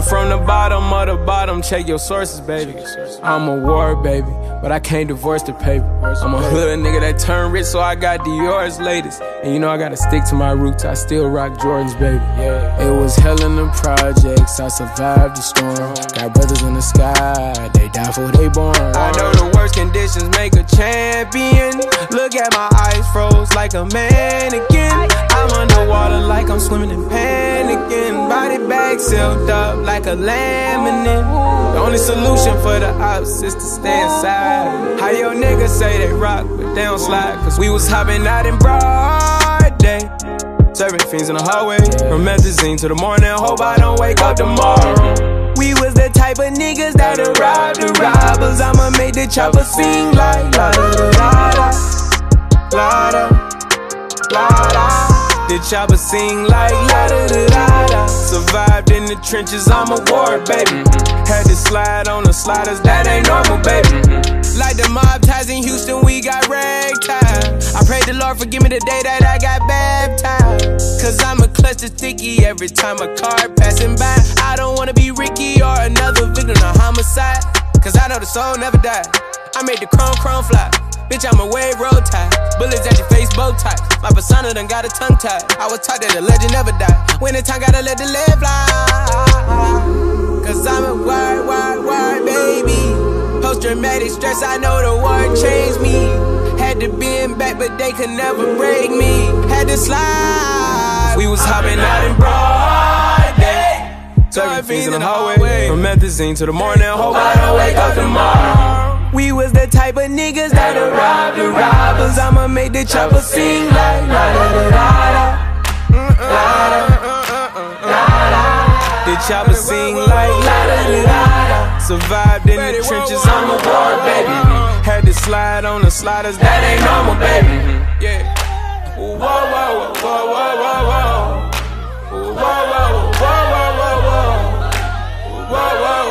from the bottom of the bottom, check your sources, baby. I'm a war, baby, but I can't divorce the paper. I'm a hood nigga that turned rich, so I got Dior's latest. And you know I gotta stick to my roots, I still rock Jordans, baby. It was hell in the projects, I survived the storm. Got brothers in the sky, they die for they born. I know the worst conditions make a champion. Look at my eyes froze like a mannequin. I'm underwater like I'm swimming in panicking. Body bag sealed up like a laminate. The only solution for the ops is to stay inside. How your niggas say they rock, but they don't slide. Cause we was hopping out in broad day, serving fiends in the hallway. From methazine to the morning, hope I don't wake up tomorrow. We was the type of niggas that'll rob the robbers. I'ma make the chopper sing like la da da da la da la da. The chopper sing like la da da da da. Survived in the trenches, I'm a war, baby. Had to slide on the sliders, that ain't normal, baby. Like the mob ties in Houston, we got ragtime. I pray the Lord forgive me the day that I got baptized. Cause I'm a clutch of sticky every time a car passing by. I don't wanna be Ricky or another victim of homicide. Cause I know the soul never died. I made the chrome fly. Bitch, I'm a wave road tie. Bullets at your face, bow tie. My persona done got a tongue tied. I was taught that the legend never die. When the time gotta let the lead fly. Cause I'm a word, baby. Post-traumatic stress, I know the word changed me. Had to bend back, but they could never break me. Had to slide. We was hopping out in broad day, serving fiends in the hallway. From methazine to the morning, hope I don't wake up tomorrow. We was the type of niggas that'll rob the robbers. I'ma make the chopper sing like la da da da. The chopper sing like la da da. Survived in the trenches, I'm a war, baby. Had to slide on the sliders, that ain't normal, baby. Yeah. Whoa, whoa, whoa, whoa, whoa, whoa. Whoa, whoa, whoa, whoa, whoa, whoa. Whoa, whoa.